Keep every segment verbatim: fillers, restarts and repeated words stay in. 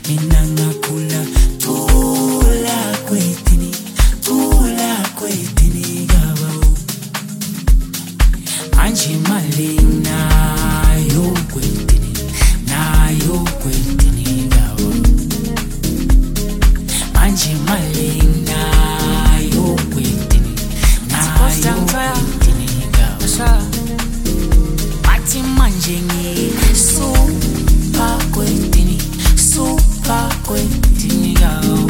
mina ngakhula tula kwetini tula kwetini gaba manje mali nayo kwetini nayo kwetini gaba manje mali nayo kwetini nayo kwetini gaba ati manje ngi super kwetini super kwetini gaba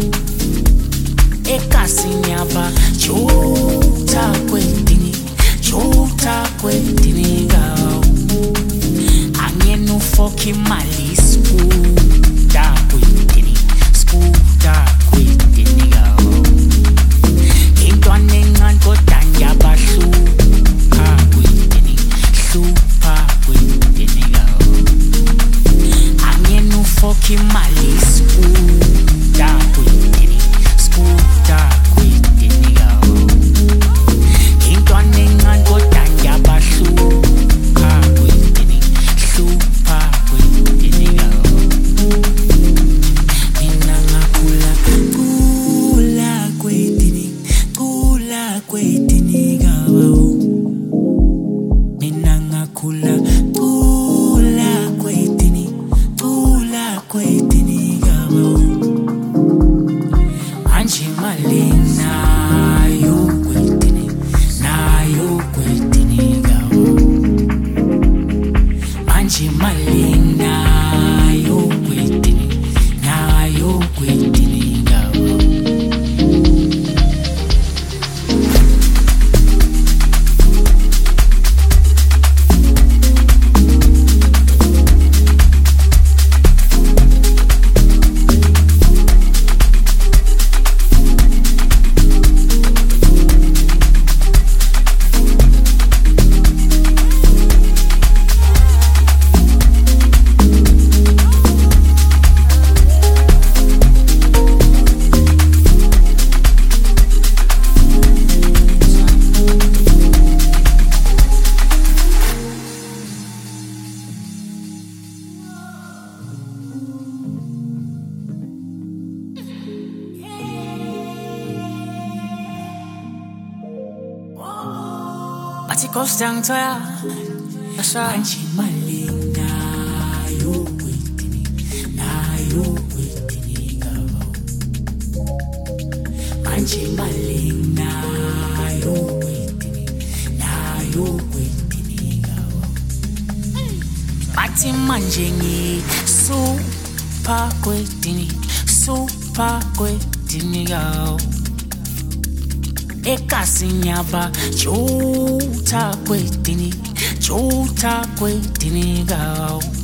ekasinyaba chuta kwetini chuta kwetini gao angenu foki mali skuta kwetini skuta kwetini gao intwane nganko tanya bashu ka kwetini super kwetini gao angenu foki mali skuta kwetini skuta kwetini gao intwane nganko tanya bashu ka kwetini super kwetini gao mina ngakula kula kwetini kula kwetini gao mina ngakula kula kwetini kula kwetini gao manje mali nayo kwetini nayo kwetini gao manje mali nayo kwetini nayo kwetini gao But it goes down to ya. That's right. Manje mali nayo kwetini nayo kwetini gao manje mali nayo kwetini nayo kwetini gao ati manje ngi super kwetini super kwetini gao ekasinyaba chuta kwetini chuta kwetini gao